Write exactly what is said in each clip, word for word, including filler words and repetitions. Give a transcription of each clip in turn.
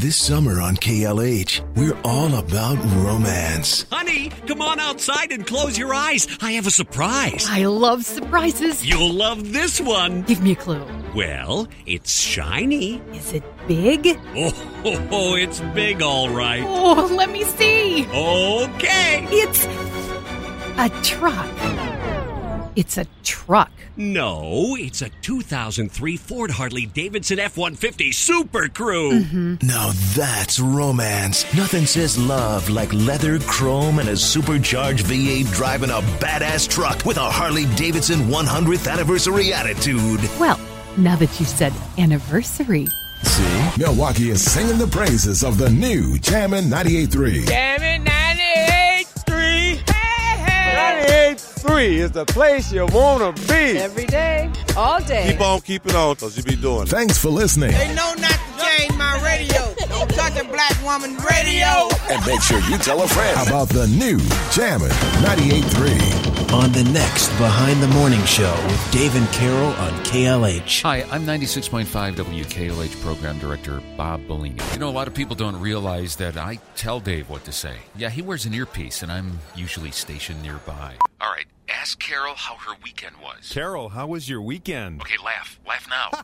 This summer on K L H, we're all about romance. Honey, come on outside and close your eyes. I have a surprise. I love surprises. You'll love this one. Give me a clue. Well, it's shiny. Is it big? Oh, ho, ho, it's big, all right. Oh, let me see. Okay. It's a truck. It's a truck. No, it's a two thousand three Ford Harley-Davidson F one fifty Super Crew. Mm-hmm. Now that's romance. Nothing says love like leather, chrome, and a supercharged V eight driving a badass truck with a Harley-Davidson one hundredth anniversary attitude. Well, now that you said anniversary. See, Milwaukee is singing the praises of the new Jammin' ninety-eight point three. Jammin' ninety-eight point three. Hey, hey. ninety-eight point three is the place you want to be. Every day, all day. Keep on keeping on, because you be doing it. Thanks for listening. They know not to change my radio. Don't touch a black woman's radio. And make sure you tell a friend about the new Jammin' ninety-eight point three. On the next Behind the Morning Show with Dave and Carol on K L H. Hi, I'm ninety-six point five W K L H Program Director Bob Bellini. You know, a lot of people don't realize that I tell Dave what to say. Yeah, he wears an earpiece, and I'm usually stationed nearby. All right, ask Carol how her weekend was. Carol, how was your weekend? Okay, laugh. Laugh now.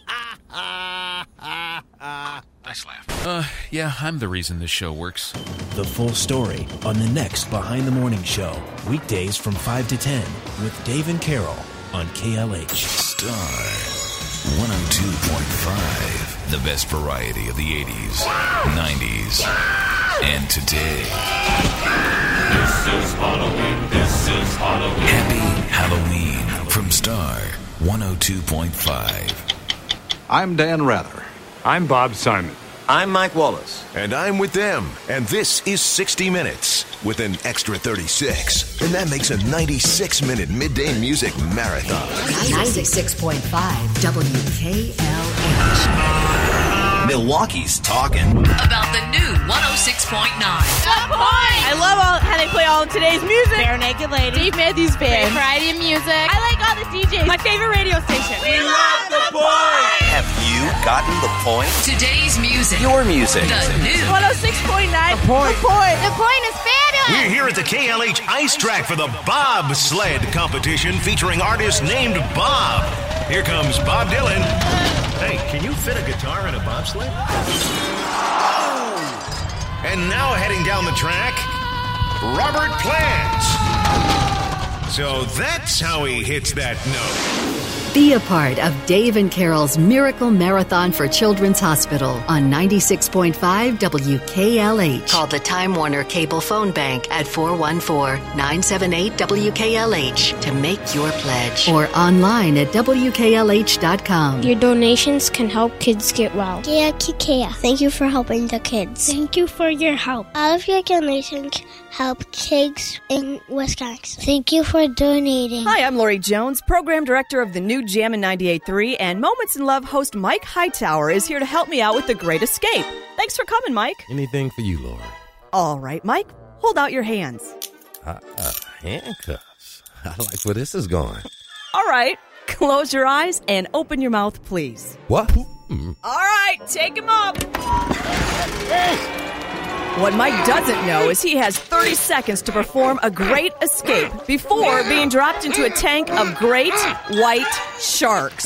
Nice laugh. Uh, yeah, I'm the reason this show works. The full story on the next Behind the Morning Show. Weekdays from five to ten with Dave and Carol on K L H. Star one oh two point five. The best variety of the eighties, nineties, and today. This is Halloween. This is Halloween. Happy Halloween from Star one oh two point five. I'm Dan Rather. I'm Bob Simon. I'm Mike Wallace. And I'm with them. And this is sixty minutes with an extra thirty-six. And that makes a ninety-six minute midday music marathon. ninety-six point five W K L H. Milwaukee's talking about the new one oh six point nine. The Point! I love all, how they play all of today's music. Bare Naked Ladies. Dave Matthews Band. Variety of music. I like all the D Js. My favorite radio station. We love The Point! Have you gotten The Point? Today's music. Your music. The new one oh six point nine. The Point. The Point. The Point is fabulous. We're here at the K L H Ice Track for the Bob Sled competition featuring artists named Bob. Here comes Bob Dylan. Hey, can you fit a guitar in a bobsled? And now heading down the track, Robert Plant. So that's how he hits that note. Be a part of Dave and Carol's Miracle Marathon for Children's Hospital on ninety-six point five W K L H. Call the Time Warner Cable Phone Bank at four one four, nine seven eight, W K L H to make your pledge. Or online at W K L H dot com. Your donations can help kids get well. Kia Kikea. Thank you for helping the kids. Thank you for your help. All of your donations help kids in Wisconsin. Thank you for donating. Hi, I'm Lori Jones, Program Director of the new Jammin' ninety-eight point three, and Moments in Love host Mike Hightower is here to help me out with The Great Escape. Thanks for coming, Mike. Anything for you, Lori. All right, Mike, hold out your hands. Uh, uh, handcuffs. I like where this is going. All right, close your eyes and open your mouth, please. What? Mm. All right, take him up. What Mike doesn't know is he has thirty seconds to perform a great escape before being dropped into a tank of great white sharks.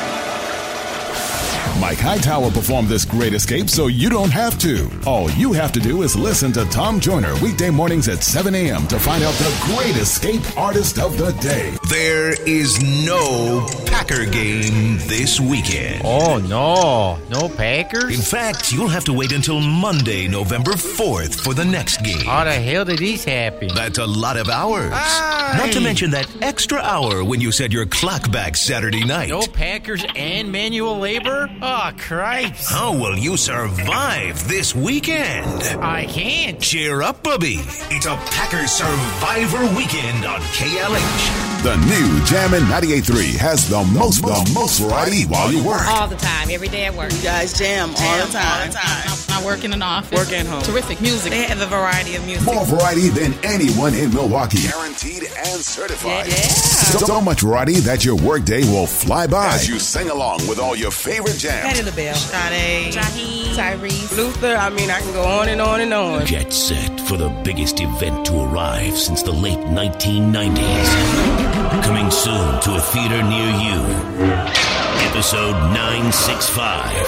Mike Hightower performed this great escape so you don't have to. All you have to do is listen to Tom Joyner weekday mornings at seven a.m. to find out the great escape artist of the day. There is no Packer game this weekend. Oh, no. No Packers? In fact, you'll have to wait until Monday, November fourth for the next game. How the hell did this happen? That's a lot of hours. Aye. Not to mention that extra hour when you set your clock back Saturday night. No Packers and manual labor? Oh, Christ. How will you survive this weekend? I can't. Cheer up, Bubby. It's a Packers Survivor Weekend on K L H. The new Jammin' ninety-eight point three has the most, the most variety while you work. All the time, every day at work. You guys jam, jam all the time. All the time. Now, now I work in an office. Work at home. Terrific music. They have a variety of music. More variety than anyone in Milwaukee. Guaranteed and certified. Yeah. So, so much variety that your workday will fly by. As you sing along with all your favorite jams. Patti LaBelle. Sade. Jaheim. Tyrese. Luther. I mean, I can go on and on and on. Get set for the biggest event to arrive since the late nineteen nineties. Coming soon to a theater near you. Episode nine sixty-five.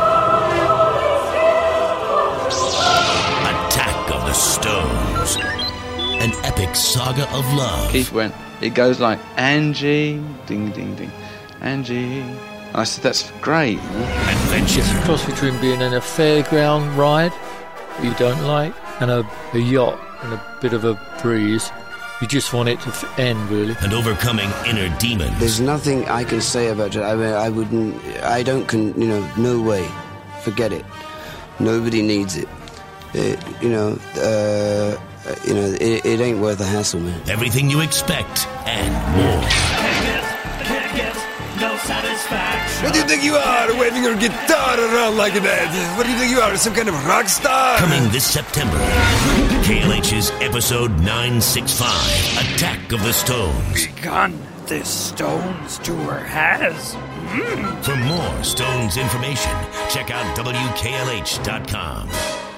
Attack of the Stones. An epic saga of love. Keith went, it goes like, Angie, ding, ding, ding, Angie. And I said, that's great. Adventure. It's a cross between being in a fairground ride that you don't like and a, a yacht and a bit of a breeze. You just want it to f- end, really. And overcoming inner demons. There's nothing I can say about it. I mean, I wouldn't, I don't, con, you know, no way. Forget it. Nobody needs it. it you know, uh... Uh, you know, it, it ain't worth the hassle, man. Everything you expect and more. Can't get, can't get no satisfaction. What do you think you are, waving your guitar around like that? What do you think you are, some kind of rock star? Coming this September, K L H's episode nine sixty-five, Attack of the Stones. Begun this Stones tour has. Mm. For more Stones information, check out W K L H dot com.